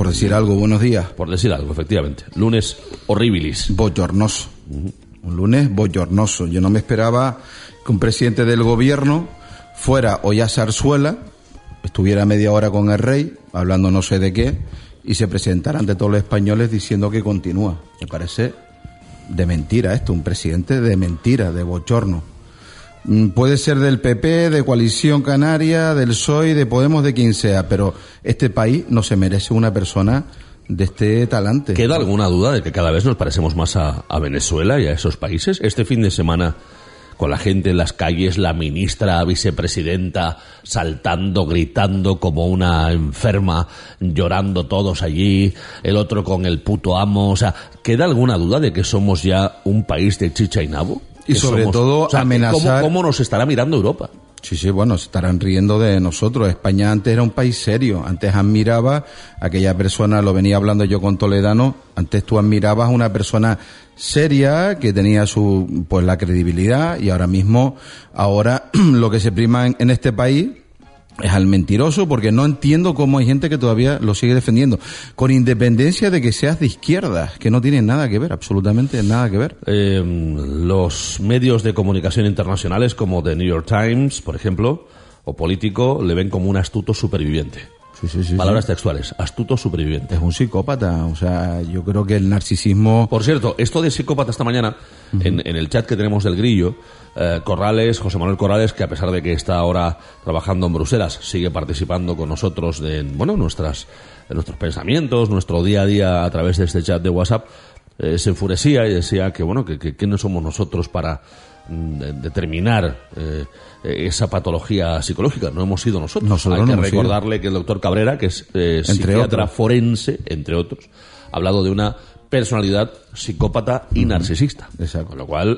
Por decir algo, buenos días. Por decir algo, efectivamente. Lunes horribilis. Bochornoso. Un lunes bochornoso. Yo no me esperaba que un presidente del gobierno fuera hoy a Zarzuela, estuviera media hora con el rey, hablando no sé de qué, y se presentara ante todos los españoles diciendo que continúa. Me parece de mentira esto, un presidente de mentira, de bochorno. Puede ser del PP, de Coalición Canaria, del PSOE, de Podemos, de quien sea, pero este país no se merece una persona de este talante. ¿Queda alguna duda de que cada vez nos parecemos más a Venezuela y a esos países? Este fin de semana, con la gente en las calles, la ministra, vicepresidenta, saltando, gritando como una enferma, llorando todos allí, el otro con el puto amo, o sea, ¿queda alguna duda de que somos ya un país de chicha y nabo? Y sobre todo, o sea, amenazar... ¿cómo nos estará mirando Europa? Sí, bueno, se estarán riendo de nosotros. España antes era un país serio. Antes admiraba a aquella persona, lo venía hablando yo con Toledano, antes tú admirabas a una persona seria que tenía pues la credibilidad, y ahora mismo, lo que se prima en este país es al mentiroso, porque no entiendo cómo hay gente que todavía lo sigue defendiendo, con independencia de que seas de izquierda, que no tiene nada que ver, absolutamente nada que ver. Los medios de comunicación internacionales como The New York Times, por ejemplo, o Político, le ven como un astuto superviviente. Sí. Palabras textuales, astuto superviviente. Es un psicópata, o sea, yo creo que el narcisismo... Por cierto, esto de psicópata esta mañana, en el chat que tenemos del Grillo, José Manuel Corrales, que a pesar de que está ahora trabajando en Bruselas, sigue participando con nosotros de nuestros pensamientos, nuestro día a día a través de este chat de WhatsApp, se enfurecía y decía que no somos nosotros para determinar esa patología psicológica. No hemos sido nosotros. Hay que recordarle que el doctor Cabrera, que es psiquiatra forense, entre otros, ha hablado de una personalidad psicópata y narcisista. Exacto. Con lo cual,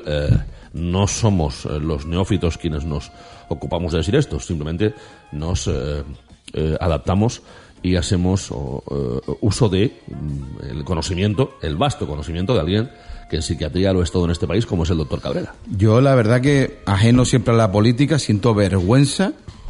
no somos los neófitos quienes nos ocupamos de decir esto. Simplemente nos adaptamos y hacemos uso de el conocimiento, el vasto conocimiento de alguien que en psiquiatría lo es todo en este país, como es el doctor Cabrera. Yo, la verdad que, ajeno siempre a la política, siento vergüenza.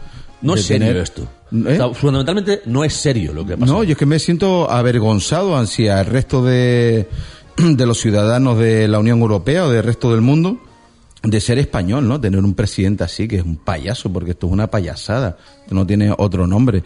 No es serio esto. O sea, fundamentalmente no es serio lo que pasa. No, yo es que me siento avergonzado hacia el resto de los ciudadanos de la Unión Europea o del resto del mundo, de ser español, ¿no? Tener un presidente así, que es un payaso, porque esto es una payasada, no tiene otro nombre.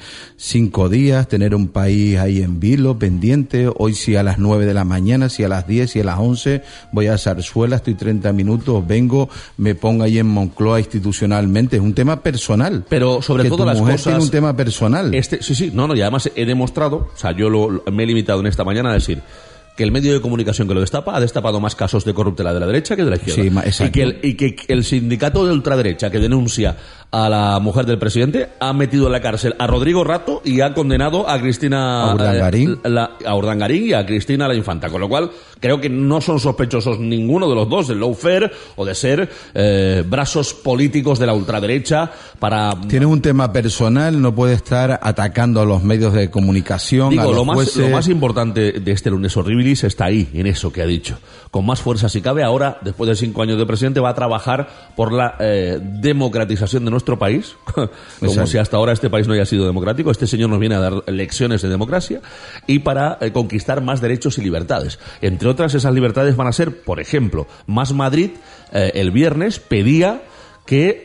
5 días, tener un país ahí en vilo, pendiente, hoy sí a las 9 de la mañana, sí a las 10, sí a las 11, voy a Zarzuela, estoy 30 minutos, vengo, me pongo ahí en Moncloa institucionalmente, es un tema personal. Pero sobre que todo tu las mujer cosas... tiene un tema personal. Sí, y además he demostrado, o sea, yo me he limitado en esta mañana a decir que el medio de comunicación que lo destapa ha destapado más casos de corruptela de la derecha que de la izquierda. Sí, exacto. Y que el sindicato de ultraderecha que denuncia a la mujer del presidente ha metido en la cárcel a Rodrigo Rato y ha condenado a Cristina... A Urdangarín. A Urdangarín y a Cristina la Infanta. Con lo cual, creo que no son sospechosos ninguno de los dos del lawfare o de ser brazos políticos de la ultraderecha para... Tienes un tema personal, no puede estar atacando a los medios de comunicación, Digo, a los lo jueces. más importante de este lunes horribilis está ahí, en eso que ha dicho. Con más fuerza si cabe, ahora, después de 5 años de presidente, va a trabajar por la democratización de nuestro país, como Exacto. si hasta ahora este país no haya sido democrático. Este señor nos viene a dar lecciones de democracia y para conquistar más derechos y libertades. Entre otras, esas libertades van a ser, por ejemplo, Más Madrid, el viernes, pedía que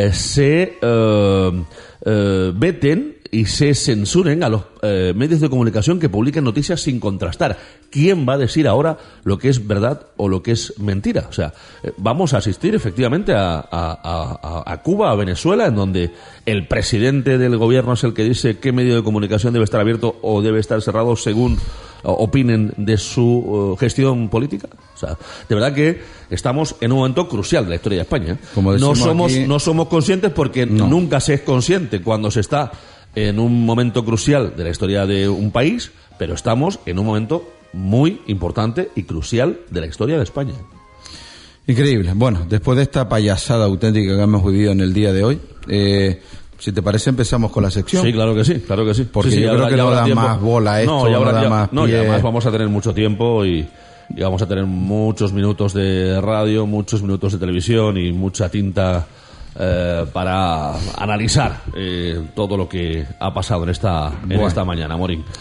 se veten y se censuren a los medios de comunicación que publiquen noticias sin contrastar. ¿Quién va a decir ahora lo que es verdad o lo que es mentira? O sea, vamos a asistir efectivamente a Cuba, a Venezuela, en donde el presidente del gobierno es el que dice qué medio de comunicación debe estar abierto o debe estar cerrado según opinen de su gestión política. O sea, de verdad que estamos en un momento crucial de la historia de España. Como decimos aquí, no somos conscientes porque nunca se es consciente cuando se está en un momento crucial de la historia de un país, pero estamos en un momento muy importante y crucial de la historia de España. Increíble. Bueno, después de esta payasada auténtica que hemos vivido en el día de hoy, si te parece empezamos con la sección. Sí, claro que sí. Porque sí, yo creo que no da más bola a esto, y además vamos a tener mucho tiempo y vamos a tener muchos minutos de radio, muchos minutos de televisión y mucha tinta para analizar todo lo que ha pasado en esta mañana, Morín.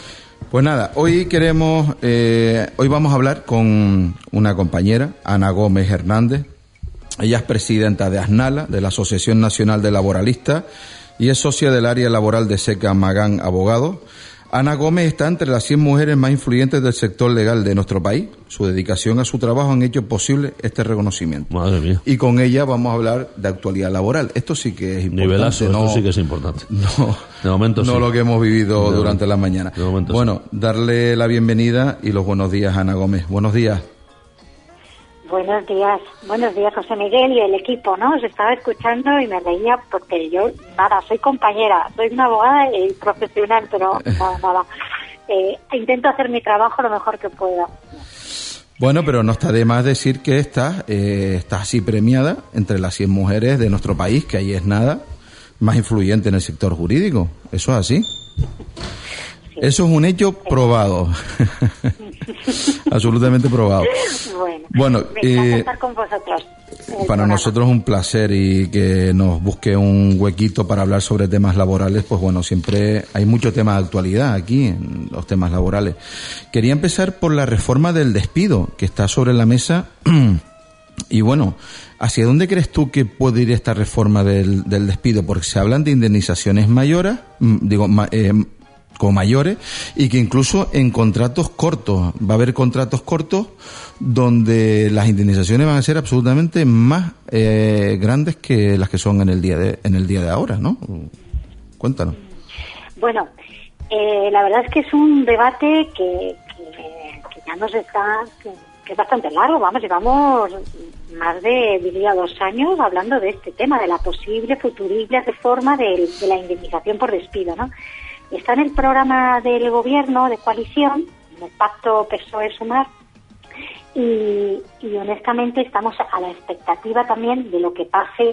Pues nada, hoy vamos a hablar con una compañera, Ana Gómez Hernández. Ella es presidenta de ASNALA, de la Asociación Nacional de Laboralistas, y es socia del área laboral de Seca Magán Abogados. Ana Gómez está entre las 100 mujeres más influyentes del sector legal de nuestro país. Su dedicación a su trabajo han hecho posible este reconocimiento. Madre mía. Y con ella vamos a hablar de actualidad laboral. Esto sí que es importante. Nivelazo, esto sí que es importante. No, de momento no sí. Lo que hemos vivido durante la mañana. De momento bueno, sí. Darle la bienvenida y los buenos días a Ana Gómez. Buenos días. Buenos días, José Miguel y el equipo, ¿no? Os estaba escuchando y me reía porque yo, soy compañera, soy una abogada y profesional, pero nada. Intento hacer mi trabajo lo mejor que pueda. Bueno, pero no está de más decir que estás así premiada entre las 100 mujeres de nuestro país, que ahí es nada, más influyente en el sector jurídico. ¿Eso es así? Sí. Eso es un hecho probado. Absolutamente probado. Bueno, me encanta estar con vosotros. Para nosotros es un placer y que nos busque un huequito para hablar sobre temas laborales, pues bueno, siempre hay mucho tema de actualidad aquí en los temas laborales. Quería empezar por la reforma del despido que está sobre la mesa y bueno, ¿hacia dónde crees tú que puede ir esta reforma del despido? Porque se hablan de indemnizaciones como mayores y que incluso en contratos cortos, va a haber contratos cortos donde las indemnizaciones van a ser absolutamente más grandes que las que son en el día de ahora, ¿no? Cuéntanos. Bueno, la verdad es que es un debate que ya nos está, que es bastante largo, llevamos más de, diría, 2 años hablando de este tema, de la posible futurible reforma de la indemnización por despido, ¿no? Está en el programa del gobierno de coalición, en el pacto PSOE-Sumar, y honestamente estamos a la expectativa también de lo que pase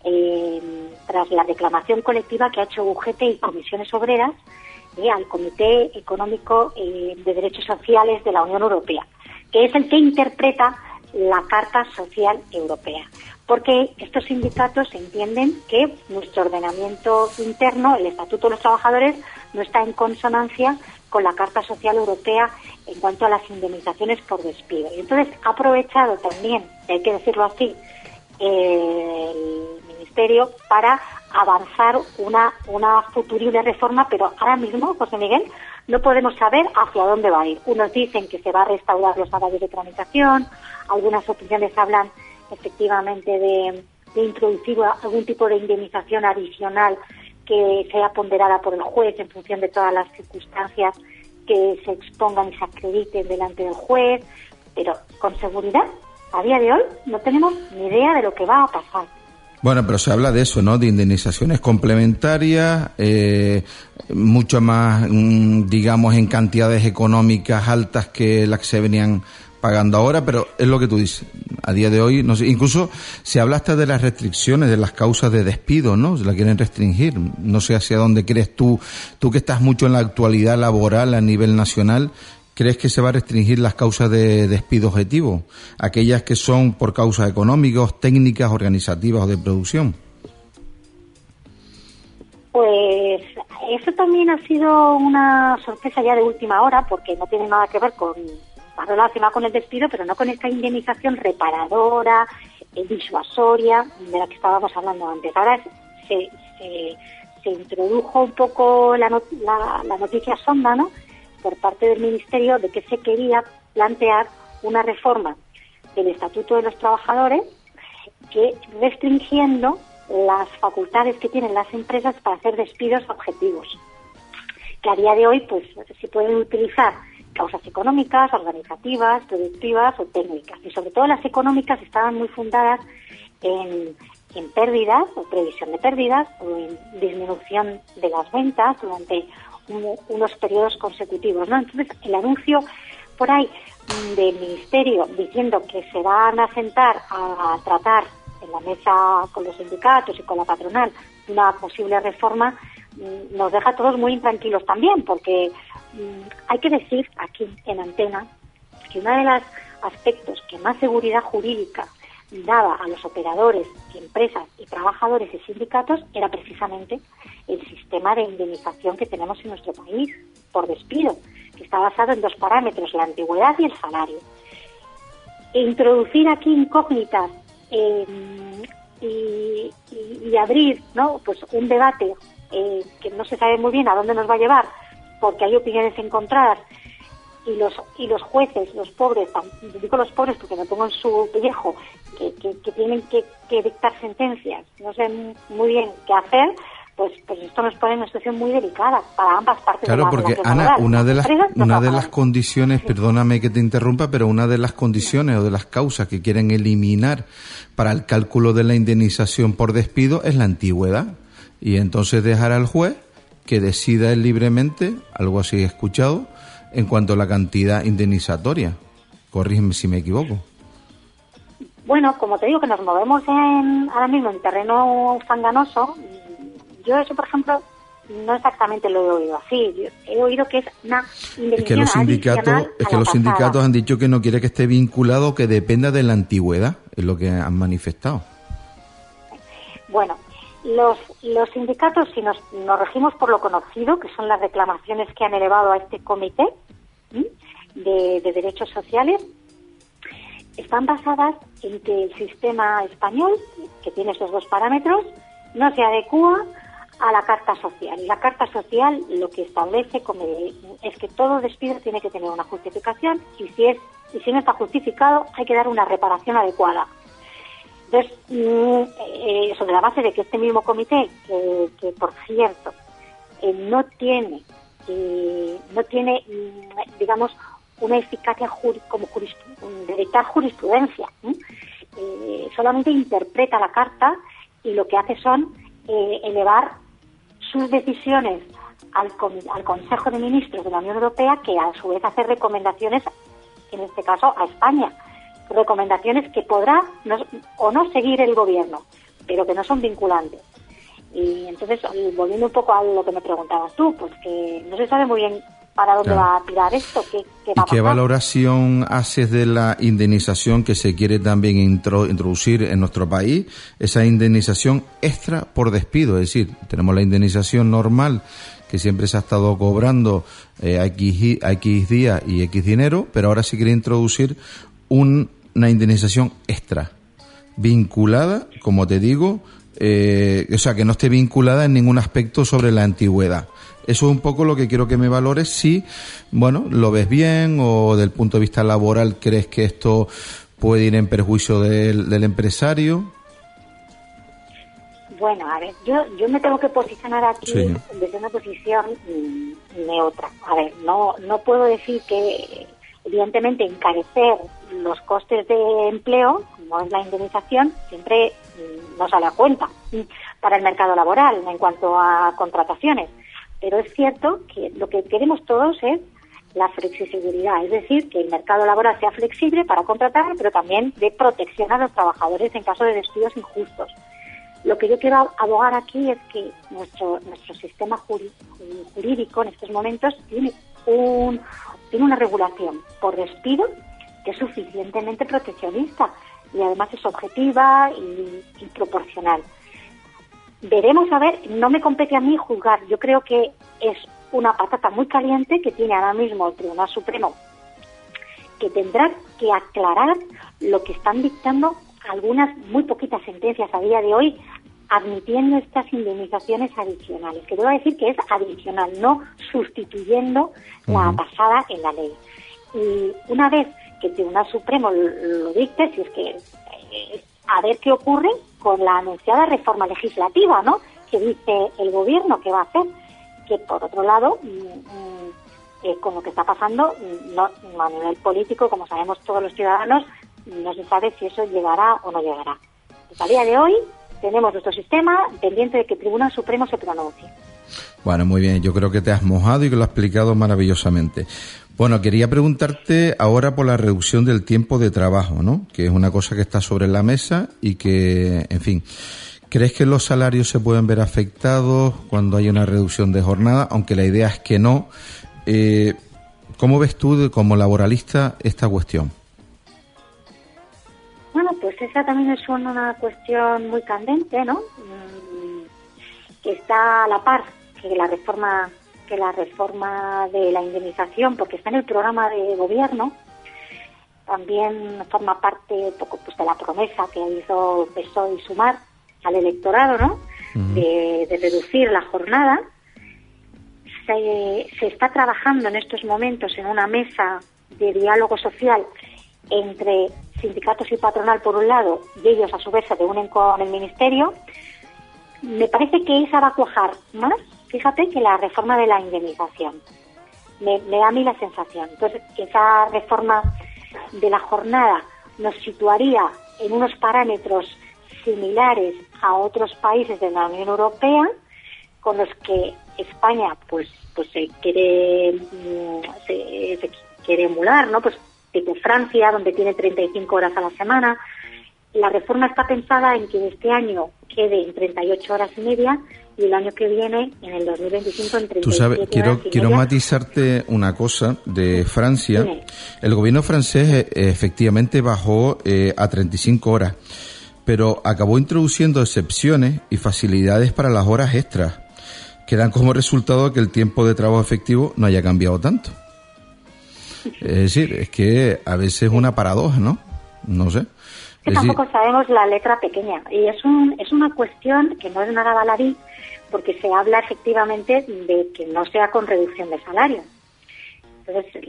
tras la reclamación colectiva que ha hecho UGT y Comisiones Obreras al Comité Económico de Derechos Sociales de la Unión Europea, que es el que interpreta la Carta Social Europea. Porque estos sindicatos entienden que nuestro ordenamiento interno, el Estatuto de los Trabajadores, no está en consonancia con la Carta Social Europea en cuanto a las indemnizaciones por despido. Y entonces ha aprovechado también, hay que decirlo así, el Ministerio para avanzar una futurible reforma, pero ahora mismo, José Miguel, no podemos saber hacia dónde va a ir. Unos dicen que se va a restaurar los salarios de tramitación, algunas opiniones hablan efectivamente de introducir algún tipo de indemnización adicional que sea ponderada por el juez en función de todas las circunstancias que se expongan y se acrediten delante del juez, pero con seguridad, a día de hoy, no tenemos ni idea de lo que va a pasar. Bueno, pero se habla de eso, ¿no? De indemnizaciones complementarias, mucho más, digamos, en cantidades económicas altas que las que se venían pagando ahora, pero es lo que tú dices. A día de hoy, no sé, incluso se habla hasta de las restricciones, de las causas de despido, ¿no? Se la quieren restringir. No sé hacia dónde crees tú que estás mucho en la actualidad laboral a nivel nacional, ¿crees que se va a restringir las causas de despido objetivo? Aquellas que son por causas económicas, técnicas, organizativas o de producción. Pues eso también ha sido una sorpresa ya de última hora, porque no tiene nada que ver está relacionado con el despido, pero no con esta indemnización reparadora, disuasoria, de la que estábamos hablando antes. Ahora se introdujo un poco la noticia sonda, ¿no?, por parte del Ministerio, de que se quería plantear una reforma del Estatuto de los Trabajadores que restringiendo las facultades que tienen las empresas para hacer despidos objetivos, que a día de hoy pues se pueden utilizar causas económicas, organizativas, productivas o técnicas, y sobre todo las económicas estaban muy fundadas en pérdidas o previsión de pérdidas o en disminución de las ventas durante unos periodos consecutivos, ¿no? Entonces el anuncio por ahí del Ministerio diciendo que se van a sentar a tratar en la mesa con los sindicatos y con la patronal una posible reforma nos deja a todos muy intranquilos también, porque hay que decir aquí en antena que uno de los aspectos que más seguridad jurídica daba a los operadores, empresas y trabajadores y sindicatos era precisamente el sistema de indemnización que tenemos en nuestro país por despido, que está basado en 2 parámetros, la antigüedad y el salario. E introducir aquí incógnitas y abrir, ¿no?, pues un debate que no se sabe muy bien a dónde nos va a llevar, porque hay opiniones encontradas, y los jueces, los pobres, digo los pobres porque me pongo en su pellejo, que tienen que dictar sentencias, no sé muy bien qué hacer, pues esto nos pone en una situación muy delicada para ambas partes. Claro, de la porque relación Ana, laboral. una de las condiciones, perdóname que te interrumpa, pero una de las condiciones o de las causas que quieren eliminar para el cálculo de la indemnización por despido es la antigüedad, y entonces dejar al juez que decida él libremente, algo así he escuchado, en cuanto a la cantidad indemnizatoria. Corrígeme si me equivoco. Bueno, como te digo que nos movemos ahora mismo en terreno fanganoso, yo eso, por ejemplo, no exactamente lo he oído así. Yo he oído que es una indemnización los sindicatos han dicho que no quiere que esté vinculado, que dependa de la antigüedad, es lo que han manifestado. Bueno, los sindicatos, si nos regimos por lo conocido, que son las reclamaciones que han elevado a este comité de derechos sociales, están basadas en que el sistema español, que tiene esos 2 parámetros, no se adecúa a la Carta Social. Y la Carta Social lo que establece es que todo despido tiene que tener una justificación, y si no está justificado hay que dar una reparación adecuada. Entonces, sobre la base de que este mismo comité, que por cierto, no tiene, digamos, una eficacia como de dictar jurisprudencia, solamente interpreta la carta, y lo que hace son elevar sus decisiones al Consejo de Ministros de la Unión Europea, que a su vez hace recomendaciones, en este caso a España, recomendaciones que podrá o no seguir el gobierno, pero que no son vinculantes. Y entonces, volviendo un poco a lo que me preguntabas tú, pues que no se sabe muy bien para dónde va a tirar esto, qué va a pasar. ¿Qué valoración haces de la indemnización que se quiere también introducir en nuestro país? Esa indemnización extra por despido, es decir, tenemos la indemnización normal que siempre se ha estado cobrando a X días y X dinero, pero ahora se quiere introducir una indemnización extra, vinculada, como te digo, o sea, que no esté vinculada en ningún aspecto sobre la antigüedad. Eso es un poco lo que quiero que me valores, si, bueno, lo ves bien, o del punto de vista laboral crees que esto puede ir en perjuicio del empresario. Bueno, a ver, yo me tengo que posicionar aquí desde una posición neutra. A ver, no puedo decir que, evidentemente, encarecer los costes de empleo, como es la indemnización, siempre no sale a cuenta para el mercado laboral en cuanto a contrataciones. Pero es cierto que lo que queremos todos es la flexibilidad, es decir, que el mercado laboral sea flexible para contratar, pero también de protección a los trabajadores en caso de despidos injustos. Lo que yo quiero abogar aquí es que nuestro sistema jurídico en estos momentos tiene una regulación por despido que es suficientemente proteccionista, y además es objetiva y proporcional. Veremos, a ver, no me compete a mí juzgar. Yo creo que es una patata muy caliente que tiene ahora mismo el Tribunal Supremo, que tendrá que aclarar lo que están dictando algunas muy poquitas sentencias a día de hoy, admitiendo estas indemnizaciones adicionales, que debo decir que es adicional, no sustituyendo la basada en la ley. Y una vez que el Tribunal Supremo lo dicte, si es que a ver qué ocurre con la anunciada reforma legislativa, ¿no?, que dice el gobierno que va a hacer, que por otro lado, con lo que está pasando, no a nivel político, como sabemos todos los ciudadanos, no se sabe si eso llegará o no llegará. Pues a día de hoy tenemos nuestro sistema pendiente de que el Tribunal Supremo se pronuncie. Bueno, muy bien, yo creo que te has mojado y que lo has explicado maravillosamente. Bueno, quería preguntarte ahora por la reducción del tiempo de trabajo, ¿no?, que es una cosa que está sobre la mesa y que, en fin, ¿crees que los salarios se pueden ver afectados cuando hay una reducción de jornada? Aunque la idea es que no. ¿Cómo ves tú, como laboralista, esta cuestión? Bueno, pues esa también es una cuestión muy candente, ¿no?, que está a la par que la reforma que la reforma de la indemnización, porque está en el programa de gobierno, también forma parte un poco pues de la promesa que hizo PSOE y Sumar al electorado, ¿no? De reducir la jornada. Se está trabajando en estos momentos en una mesa de diálogo social entre sindicatos y patronal por un lado, y ellos a su vez se reúnen con el ministerio. Me parece que esa va a cuajar más, fíjate, que la reforma de la indemnización. Me da a mí la sensación. Entonces, esa reforma de la jornada nos situaría en unos parámetros similares a otros países de la Unión Europea, con los que España pues se quiere emular, ¿no? Pues tipo Francia, donde tiene 35 horas a la semana. La reforma está pensada en que este año quede en 38 horas y media y el año que viene, en el 2025, en 37 Tú sabes, horas y media. quiero matizarte una cosa de Francia. Dime. El gobierno francés efectivamente bajó a 35 horas, pero acabó introduciendo excepciones y facilidades para las horas extras, que dan como resultado que el tiempo de trabajo efectivo no haya cambiado tanto. Es decir, es que a veces es una paradoja, ¿no? No sé. Que tampoco sabemos la letra pequeña. Y es una cuestión que no es nada baladí, porque se habla efectivamente de que no sea con reducción de salario. Entonces,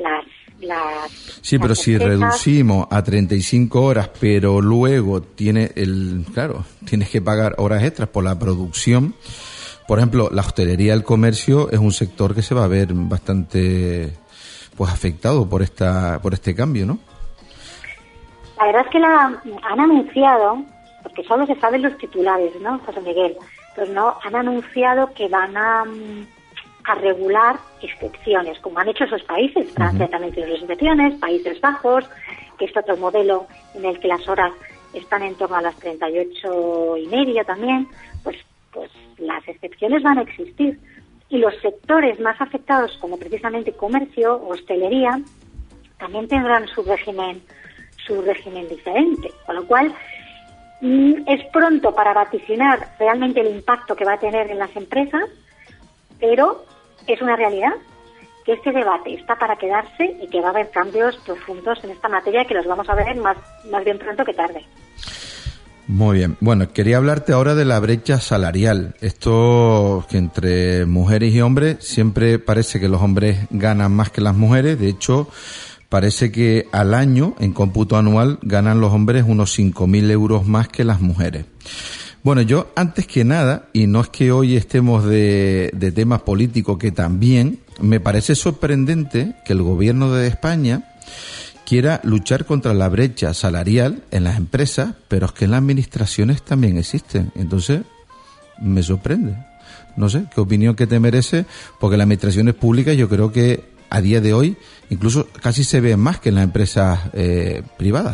Sí, pero si reducimos a 35 horas, pero luego tienes que pagar horas extras por la producción. Por ejemplo, la hostelería, el comercio es un sector que se va a ver bastante afectado por este cambio, ¿no? La verdad es que han anunciado, porque solo se saben los titulares, ¿no, José Miguel? Pues no, han anunciado que van a regular excepciones, como han hecho esos países. Francia también tiene sus excepciones, Países Bajos, que es otro modelo en el que las horas están en torno a las 38 y media también, pues las excepciones van a existir. Y los sectores más afectados, como precisamente comercio, hostelería, también tendrán su régimen diferente. Con lo cual, es pronto para vaticinar realmente el impacto que va a tener en las empresas, pero es una realidad que este debate está para quedarse y que va a haber cambios profundos en esta materia que los vamos a ver más bien pronto que tarde. Muy bien. Bueno, quería hablarte ahora de la brecha salarial. Esto que entre mujeres y hombres siempre parece que los hombres ganan más que las mujeres. De hecho, parece que al año, en cómputo anual, ganan los hombres unos 5.000 euros más que las mujeres. Bueno, yo antes que nada, y no es que hoy estemos de temas políticos, que también me parece sorprendente que el gobierno de España quiera luchar contra la brecha salarial en las empresas, pero es que en las administraciones también existen. Entonces, me sorprende. No sé, ¿qué opinión que te merece? Porque las administraciones públicas yo creo que a día de hoy incluso casi se ve más que en las empresas privadas.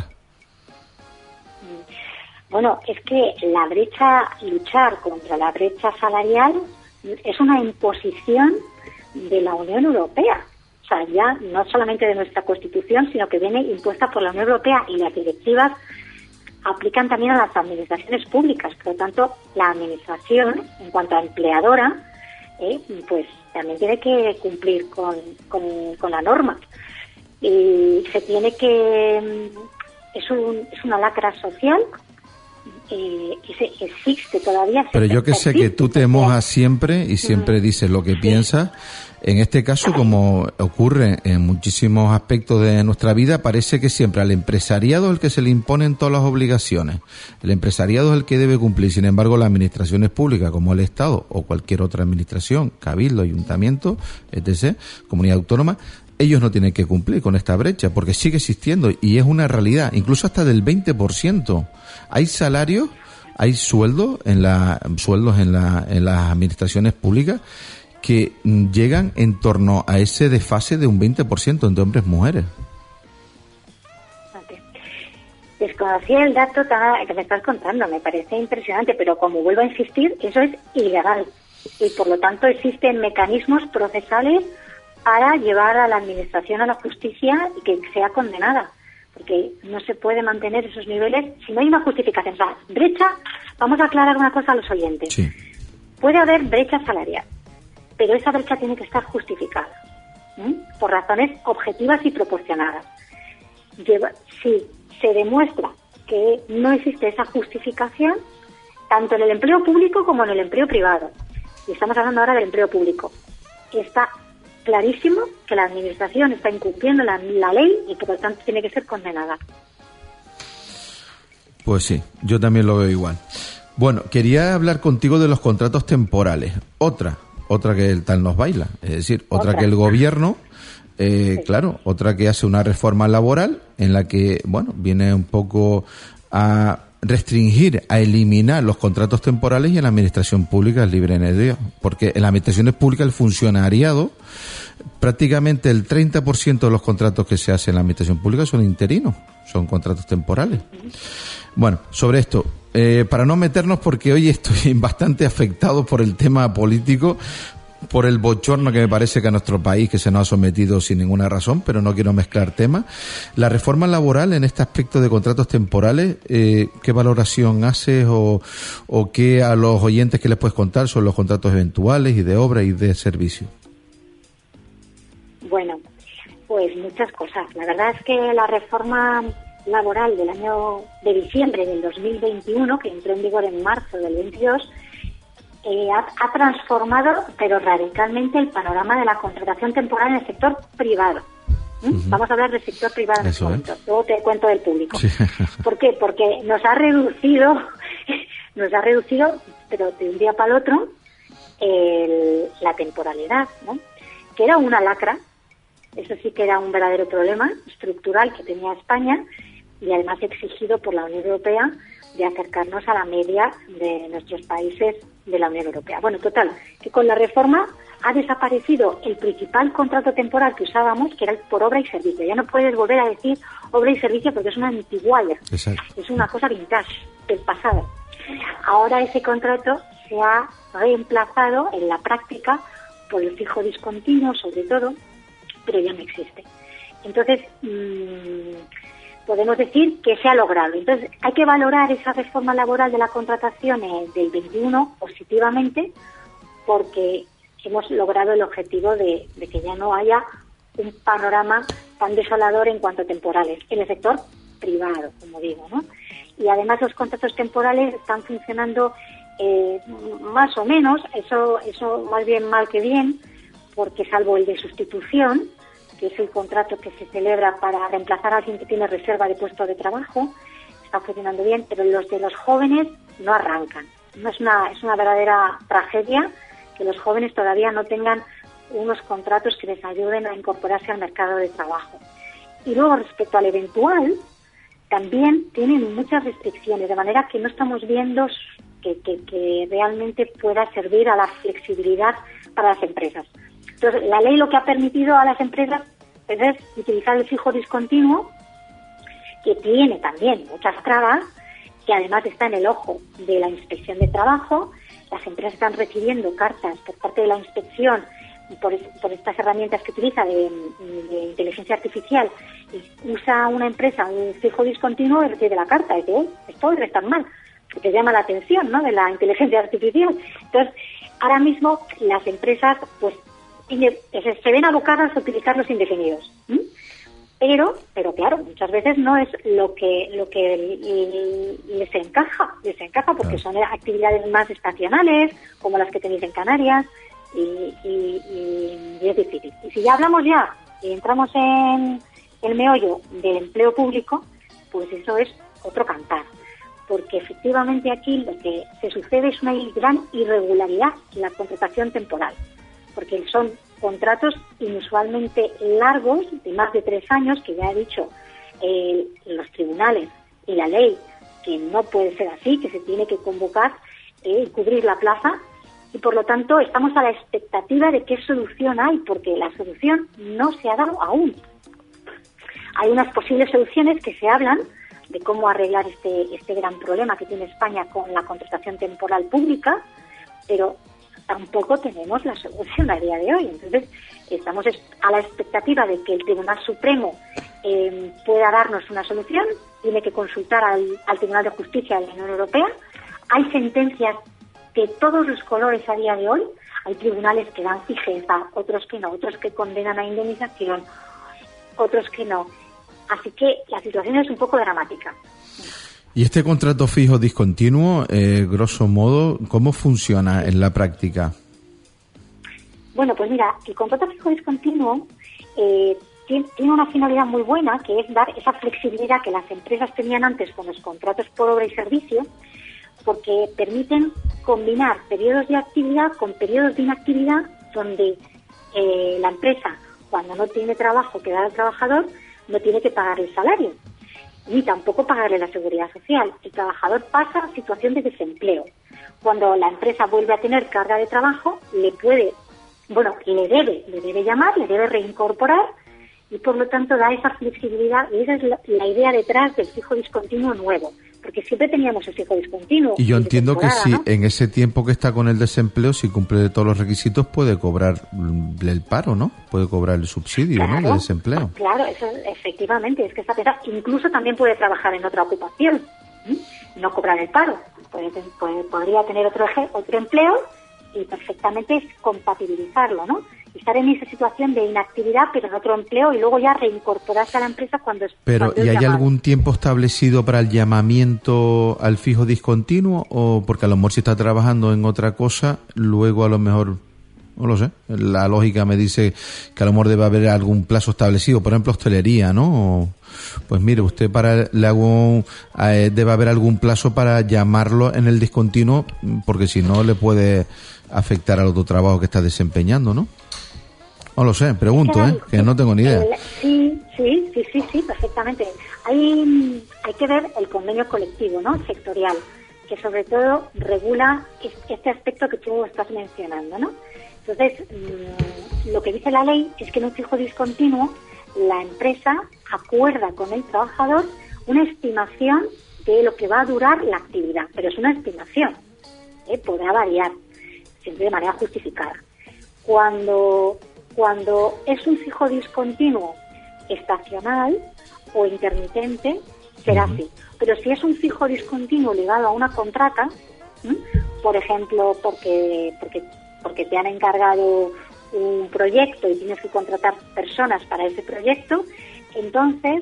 Bueno, es que luchar contra la brecha salarial es una imposición de la Unión Europea. O sea, ya no solamente de nuestra Constitución, sino que viene impuesta por la Unión Europea, y las directivas aplican también a las administraciones públicas. Por lo tanto, la administración, en cuanto a empleadora, pues también tiene que cumplir con la norma. Y se tiene que... Es una lacra social y existe todavía. Pero yo que sé que tú te mojas siempre y siempre dices lo que piensas. En este caso, como ocurre en muchísimos aspectos de nuestra vida, parece que siempre al empresariado es el que se le imponen todas las obligaciones. El empresariado es el que debe cumplir. Sin embargo, las administraciones públicas, como el Estado o cualquier otra administración, cabildo, ayuntamiento, etc., comunidad autónoma, ellos no tienen que cumplir con esta brecha porque sigue existiendo y es una realidad, incluso hasta del 20%. Hay salarios, hay sueldos en las administraciones públicas que llegan en torno a ese desfase de un 20% entre hombres y mujeres. Desconocía el dato que me estás contando, me parece impresionante, pero como vuelvo a insistir, eso es ilegal y por lo tanto existen mecanismos procesales para llevar a la administración a la justicia y que sea condenada, porque no se puede mantener esos niveles si no hay una justificación. O sea, brecha, vamos a aclarar una cosa a los oyentes. Sí. Puede haber brecha salarial, pero esa brecha tiene que estar justificada, por razones objetivas y proporcionadas. Si se demuestra que no existe esa justificación, tanto en el empleo público como en el empleo privado, y estamos hablando ahora del empleo público, está clarísimo que la administración está incumpliendo la ley y por lo tanto tiene que ser condenada. Pues sí, yo también lo veo igual. Bueno, quería hablar contigo de los contratos temporales. Otra que el tal nos baila, es decir, otra que el gobierno, sí. Claro, otra que hace una reforma laboral en la que, bueno, viene un poco a restringir, a eliminar los contratos temporales, y en la administración pública es libre energía, porque en las administraciones públicas el funcionariado, prácticamente el 30% de los contratos que se hacen en la administración pública son interinos, son contratos temporales. Bueno, sobre esto, para no meternos, porque hoy estoy bastante afectado por el tema político, por el bochorno que me parece que a nuestro país, que se nos ha sometido sin ninguna razón, pero no quiero mezclar temas. La reforma laboral en este aspecto de contratos temporales, ¿qué valoración haces o qué a los oyentes que les puedes contar sobre los contratos eventuales y de obra y de servicio? Bueno, pues muchas cosas. La verdad es que la reforma laboral del año de diciembre del 2021, que entró en vigor en marzo del 22, ha transformado, pero radicalmente, el panorama de la contratación temporal en el sector privado. Vamos a hablar del sector privado en este momento. Luego te cuento del público. Sí. ¿Por qué? Porque nos ha reducido, pero de un día para el otro, la temporalidad, ¿no? Que era una lacra. Eso sí que era un verdadero problema estructural que tenía España, y además exigido por la Unión Europea, de acercarnos a la media de nuestros países de la Unión Europea. Bueno, total, que con la reforma ha desaparecido el principal contrato temporal que usábamos, que era el por obra y servicio. Ya no puedes volver a decir obra y servicio porque es una antiguaya. Exacto. Es una cosa vintage del pasado. Ahora ese contrato se ha reemplazado en la práctica por el fijo discontinuo, sobre todo, pero ya no existe. Entonces, podemos decir que se ha logrado. Entonces, hay que valorar esa reforma laboral de la contratación del 21 positivamente, porque hemos logrado el objetivo de que ya no haya un panorama tan desolador en cuanto a temporales en el sector privado, como digo, ¿no? Y además los contratos temporales están funcionando más o menos, eso más bien mal que bien, porque salvo el de sustitución, que es el contrato que se celebra para reemplazar a alguien que tiene reserva de puesto de trabajo, está funcionando bien, pero los de los jóvenes no arrancan. No es una verdadera tragedia que los jóvenes todavía no tengan unos contratos que les ayuden a incorporarse al mercado de trabajo. Y luego, respecto al eventual, también tienen muchas restricciones, de manera que no estamos viendo que realmente pueda servir a la flexibilidad para las empresas. Entonces, la ley lo que ha permitido a las empresas es utilizar el fijo discontinuo, que tiene también muchas trabas, que además está en el ojo de la Inspección de Trabajo. Las empresas están recibiendo cartas por parte de la Inspección por estas herramientas que utiliza de inteligencia artificial, y usa una empresa un fijo discontinuo y recibe la carta y dice, esto debe estar mal, porque llama la atención, ¿no?, de la inteligencia artificial. Entonces, ahora mismo las empresas pues se ven abocadas a utilizar los indefinidos. Pero claro, muchas veces no es lo que les encaja porque son actividades más estacionales, como las que tenéis en Canarias, y es difícil. Y si ya hablamos y entramos en el meollo del empleo público, pues eso es otro cantar, porque efectivamente aquí lo que se sucede es una gran irregularidad en la contratación temporal, porque son contratos inusualmente largos, de más de 3 años, que ya he dicho los tribunales y la ley, que no puede ser así, que se tiene que convocar y cubrir la plaza, y por lo tanto estamos a la expectativa de qué solución hay, porque la solución no se ha dado aún. Hay unas posibles soluciones que se hablan de cómo arreglar este gran problema que tiene España con la contratación temporal pública, pero tampoco tenemos la solución a día de hoy. Entonces, estamos a la expectativa de que el Tribunal Supremo pueda darnos una solución. Tiene que consultar al Tribunal de Justicia de la Unión Europea. Hay sentencias de todos los colores a día de hoy. Hay tribunales que dan fijeza, otros que no, otros que condenan a indemnización, otros que no. Así que la situación es un poco dramática. ¿Y este contrato fijo discontinuo, grosso modo, cómo funciona en la práctica? Bueno, pues mira, el contrato fijo discontinuo tiene una finalidad muy buena, que es dar esa flexibilidad que las empresas tenían antes con los contratos por obra y servicio, porque permiten combinar periodos de actividad con periodos de inactividad, donde la empresa, cuando no tiene trabajo que dar al trabajador, no tiene que pagar el salario, ni tampoco pagarle la seguridad social. El trabajador pasa a situación de desempleo. Cuando la empresa vuelve a tener carga de trabajo, le debe llamar, le debe reincorporar, y por lo tanto da esa flexibilidad, y esa es la idea detrás del fijo discontinuo nuevo, porque siempre teníamos el fijo discontinuo. Y yo entiendo que si, ¿no?, en ese tiempo que está con el desempleo, si cumple todos los requisitos, puede cobrar el paro, ¿no? Puede cobrar el subsidio, claro, ¿no?, de desempleo. Claro, eso efectivamente, es que está pensado. Incluso también puede trabajar en otra ocupación, no cobrar el paro. Podría tener otro empleo y perfectamente compatibilizarlo, ¿no? Estar en esa situación de inactividad, pero en otro empleo, y luego ya reincorporarse a la empresa cuando es. Pero, ¿y hay algún tiempo establecido para el llamamiento al fijo discontinuo? O porque a lo mejor si está trabajando en otra cosa, luego a lo mejor, no lo sé, la lógica me dice que a lo mejor debe haber algún plazo establecido, por ejemplo, hostelería, ¿no? O, pues mire, usted debe haber algún plazo para llamarlo en el discontinuo, porque si no le puede afectar al otro trabajo que está desempeñando, ¿no? No lo sé, pregunto, que no tengo ni idea. Sí, perfectamente. Hay que ver el convenio colectivo, ¿no?, sectorial, que sobre todo regula este aspecto que tú estás mencionando, ¿no? Entonces, lo que dice la ley es que en un fijo discontinuo la empresa acuerda con el trabajador una estimación de lo que va a durar la actividad, pero es una estimación, podrá variar, siempre de manera justificada. Cuando es un fijo discontinuo estacional o intermitente, será así. Pero si es un fijo discontinuo ligado a una contrata, por ejemplo, porque te han encargado un proyecto y tienes que contratar personas para ese proyecto, entonces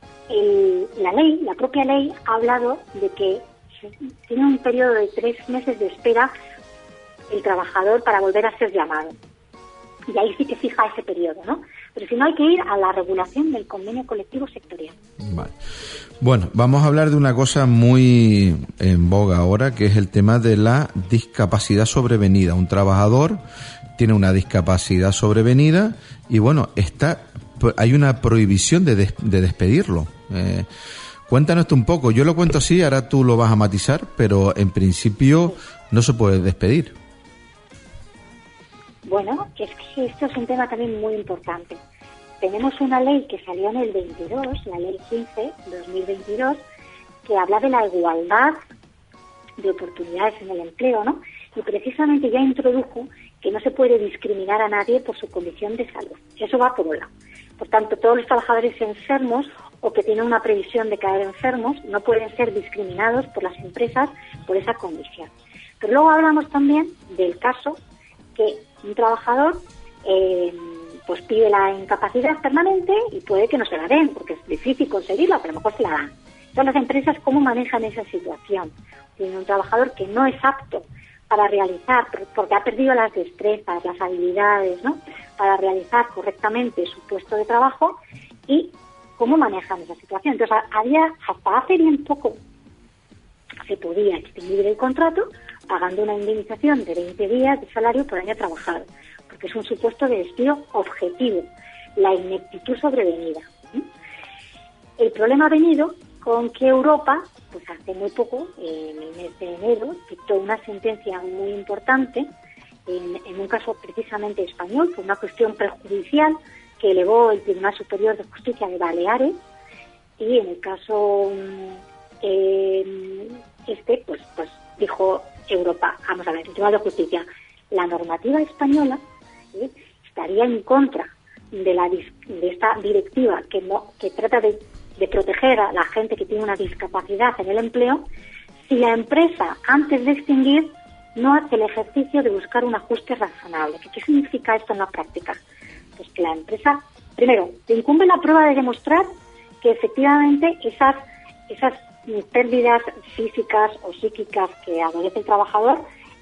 la propia ley ha hablado de que tiene un periodo de 3 meses de espera el trabajador para volver a ser llamado. Y ahí sí que fija ese periodo, ¿no? Pero si no, hay que ir a la regulación del convenio colectivo sectorial. Vale. Bueno, vamos a hablar de una cosa muy en boga ahora, que es el tema de la discapacidad sobrevenida. Un trabajador tiene una discapacidad sobrevenida y, bueno, hay una prohibición de despedirlo. Cuéntanos esto un poco. Yo lo cuento así, ahora tú lo vas a matizar, pero en principio no se puede despedir. Bueno, es que esto es un tema también muy importante. Tenemos una ley que salió en el 22, la ley 15/2022, que habla de la igualdad de oportunidades en el empleo, ¿no? Y precisamente ya introdujo que no se puede discriminar a nadie por su condición de salud. Eso va por un lado. Por tanto, todos los trabajadores enfermos o que tienen una previsión de caer enfermos no pueden ser discriminados por las empresas por esa condición. Pero luego hablamos también del caso que un trabajador pues pide la incapacidad permanente y puede que no se la den, porque es difícil conseguirla, pero a lo mejor se la dan. Entonces, las empresas, ¿cómo manejan esa situación? Tiene un trabajador que no es apto para realizar, porque ha perdido las destrezas, las habilidades, ¿no?, para realizar correctamente su puesto de trabajo, y cómo manejan esa situación. Entonces, hasta hace bien poco se podía extinguir el contrato pagando una indemnización de 20 días de salario por año trabajado, porque es un supuesto de despido objetivo, la ineptitud sobrevenida. El problema ha venido con que Europa, pues hace muy poco, en el mes de enero, dictó una sentencia muy importante en un caso precisamente español, por una cuestión prejudicial que elevó el Tribunal Superior de Justicia de Baleares, y en el caso pues dijo Europa, vamos a ver, el Tribunal de Justicia, la normativa española estaría en contra de esta directiva que trata de proteger a la gente que tiene una discapacidad en el empleo, si la empresa, antes de extinguir, no hace el ejercicio de buscar un ajuste razonable. ¿Qué significa esto en la práctica? Pues que la empresa, primero, te incumbe la prueba de demostrar que efectivamente esas pérdidas físicas o psíquicas que adolece el trabajador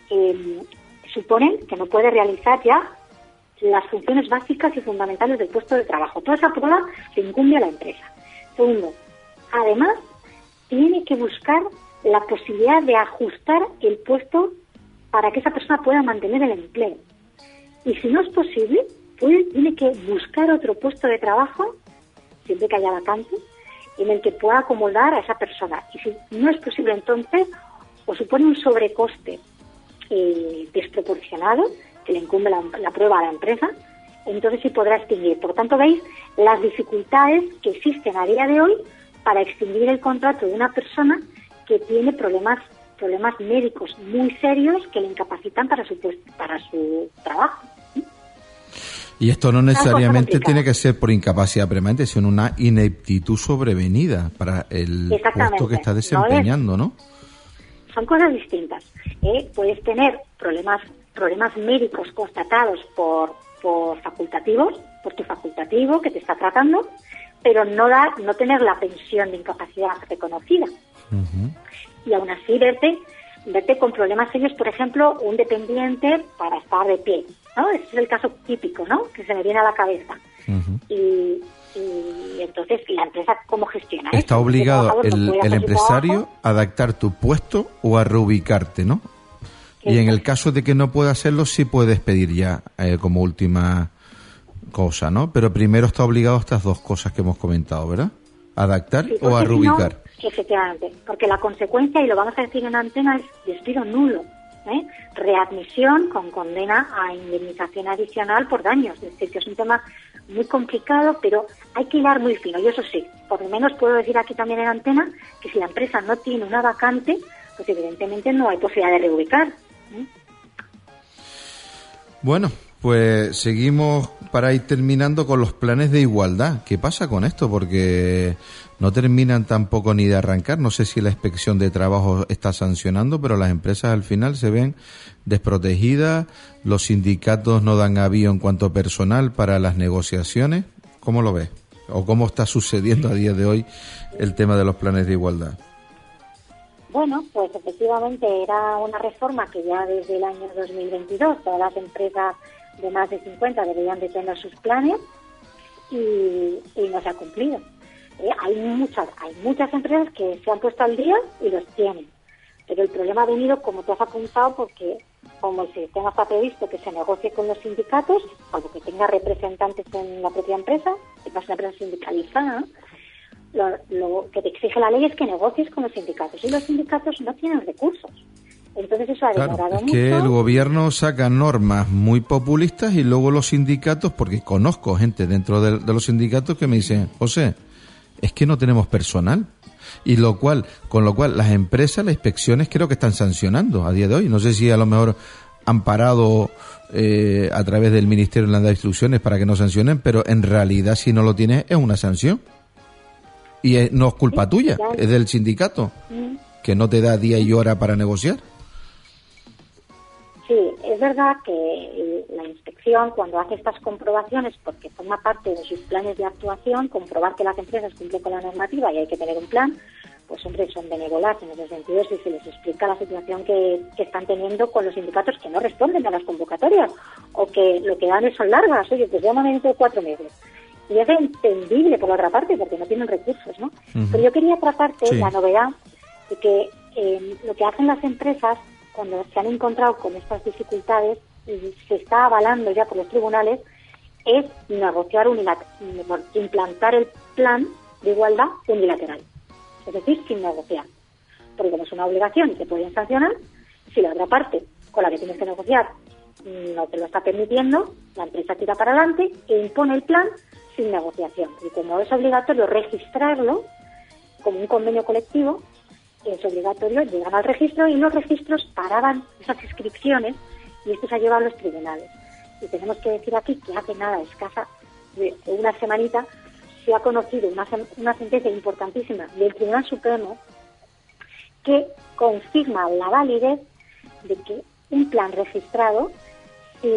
suponen que no puede realizar ya las funciones básicas y fundamentales del puesto de trabajo. Toda esa prueba le incumbe a la empresa. Segundo, además, tiene que buscar la posibilidad de ajustar el puesto para que esa persona pueda mantener el empleo. Y si no es posible, tiene que buscar otro puesto de trabajo, siempre que haya vacante, en el que pueda acomodar a esa persona. Y si no es posible, entonces, o supone un sobrecoste desproporcionado, que le incumbe la prueba a la empresa, entonces sí podrá extinguir. Por tanto, veis las dificultades que existen a día de hoy para extinguir el contrato de una persona que tiene problemas médicos muy serios que le incapacitan para su trabajo. Y esto no necesariamente tiene que ser por incapacidad permanente, sino una ineptitud sobrevenida para el puesto que está desempeñando, ¿no? Son cosas distintas. Puedes tener problemas médicos constatados por facultativos, por tu facultativo que te está tratando, pero no tener la pensión de incapacidad reconocida. Uh-huh. Y aún así verte con problemas serios, por ejemplo, un dependiente para estar de pie, ¿no? Ese es el caso típico, ¿no?, que se me viene a la cabeza. Uh-huh. Y entonces, ¿la empresa cómo gestiona esto? Está obligado el empresario a adaptar tu puesto o a reubicarte, ¿no? Y en el caso de que no pueda hacerlo, sí puedes pedir ya como última cosa, ¿no? Pero primero está obligado a estas dos cosas que hemos comentado, ¿verdad? ¿Adaptar o a reubicar? No, efectivamente, porque la consecuencia, y lo vamos a decir en antena, es despido nulo, readmisión con condena a indemnización adicional por daños. Es decir, que es un tema muy complicado, pero hay que hilar muy fino. Y eso sí, por lo menos puedo decir aquí también en antena que si la empresa no tiene una vacante, pues evidentemente no hay posibilidad de reubicar. Bueno, pues seguimos para ir terminando con los planes de igualdad. ¿Qué pasa con esto? Porque no terminan tampoco ni de arrancar. No sé si la inspección de trabajo está sancionando, pero las empresas al final se ven desprotegidas. Los sindicatos no dan avío en cuanto a personal para las negociaciones. ¿Cómo lo ves? ¿O cómo está sucediendo a día de hoy el tema de los planes de igualdad? Bueno, pues efectivamente era una reforma que ya desde el año 2022 todas las empresas de más de 50 deberían de tener sus planes y no se ha cumplido. Hay muchas empresas que se han puesto al día y los tienen, pero el problema ha venido, como tú has apuntado, porque como el sistema está previsto que se negocie con los sindicatos, algo que tenga representantes en la propia empresa, que es una empresa sindicalizada, ¿no? Lo que te exige la ley es que negocies con los sindicatos y los sindicatos no tienen recursos. Entonces eso ha demorado mucho. Es que el gobierno saca normas muy populistas y luego los sindicatos, porque conozco gente dentro de los sindicatos que me dicen, José, es que no tenemos personal. Y con lo cual las empresas, las inspecciones creo que están sancionando a día de hoy. No sé si a lo mejor han parado a través del Ministerio de las Instrucciones para que no sancionen, pero en realidad si no lo tienes es una sanción. Y no es culpa tuya, es del sindicato, que no te da día y hora para negociar. Sí, es verdad que la inspección, cuando hace estas comprobaciones, porque forma parte de sus planes de actuación, comprobar que las empresas cumplen con la normativa y hay que tener un plan, pues hombre, son benévolas en ese sentido si se les explica la situación que están teniendo con los sindicatos que no responden a las convocatorias o que lo que dan son largas. Oye, pues llaman dentro de 4 meses. Y es entendible por la otra parte, porque no tienen recursos, ¿no? Uh-huh. Pero yo quería tratarte la novedad de que lo que hacen las empresas cuando se han encontrado con estas dificultades y se está avalando ya por los tribunales es negociar implantar el plan de igualdad unilateral, es decir, sin negociar, porque como es una obligación y te pueden sancionar, si la otra parte con la que tienes que negociar no te lo está permitiendo, la empresa tira para adelante e impone el plan sin negociación. Y como es obligatorio registrarlo como un convenio colectivo, es obligatorio, llegan al registro y los registros paraban esas inscripciones y esto se ha llevado a los tribunales. Y tenemos que decir aquí que hace nada, escasa de una semanita, se ha conocido una sentencia importantísima del Tribunal Supremo que confirma la validez de que un plan registrado sin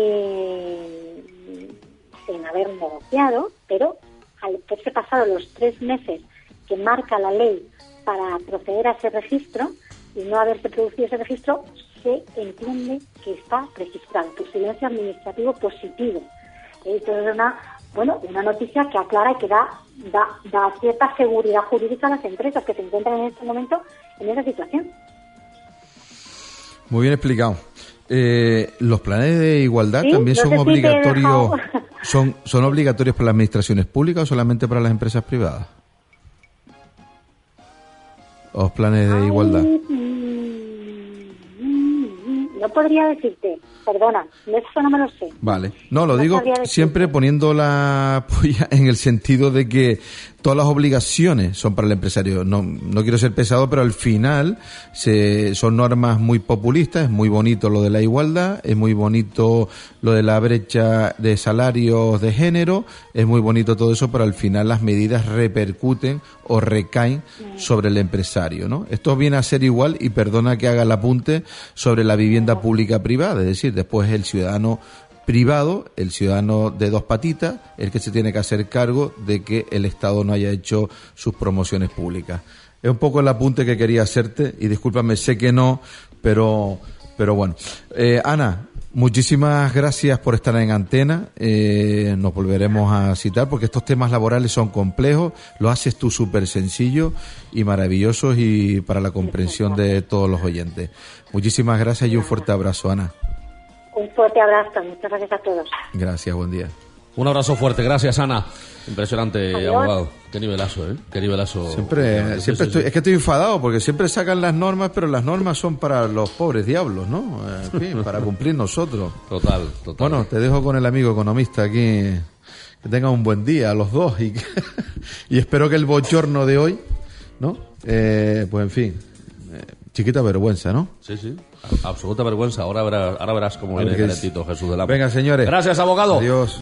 haber negociado, pero al haberse pasado los 3 meses que marca la ley para proceder a ese registro y no haberse producido ese registro, se entiende que está registrado por silencio administrativo positivo. Entonces es una noticia que aclara y que da cierta seguridad jurídica a las empresas que se encuentran en este momento en esa situación. Muy bien explicado. ¿Los planes de igualdad ¿Sí? también son obligatorios? ¿Son obligatorios para las administraciones públicas o solamente para las empresas privadas? ¿Los planes de igualdad? No podría decirte, perdona, eso no me lo sé. Vale, no, lo digo siempre poniendo la polla en el sentido de que todas las obligaciones son para el empresario. No quiero ser pesado, pero al final son normas muy populistas. Es muy bonito lo de la igualdad, es muy bonito lo de la brecha de salarios de género, es muy bonito todo eso, pero al final las medidas repercuten o recaen sobre el empresario, ¿no? Esto viene a ser igual, y perdona que haga el apunte, sobre la vivienda pública privada, es decir, después el ciudadano privado, el ciudadano de 2 patitas, el que se tiene que hacer cargo de que el Estado no haya hecho sus promociones públicas. Es un poco el apunte que quería hacerte, y discúlpame, sé que no, pero bueno. Ana, muchísimas gracias por estar en antena. Nos volveremos a citar porque estos temas laborales son complejos. Lo haces tú súper sencillo y maravillosos, y para la comprensión de todos los oyentes. Muchísimas gracias y un fuerte abrazo, Ana. Un fuerte abrazo, muchas gracias a todos. Gracias, buen día. Un abrazo fuerte, gracias, Ana. Impresionante, Adiós. abogado. Qué nivelazo, ¿eh? Qué nivelazo. Siempre Sí. estoy enfadado porque siempre sacan las normas, pero las normas son para los pobres diablos, ¿no? En fin, para cumplir nosotros. Total. Bueno, te dejo con el amigo economista aquí. Que tengan un buen día a los dos, y espero que el bochorno de hoy, ¿no? Pues en fin, chiquita vergüenza, ¿no? Sí. Absoluta vergüenza. Ahora verás cómo viene calentito Jesús de la... Venga, señores. Gracias, abogado. Adiós.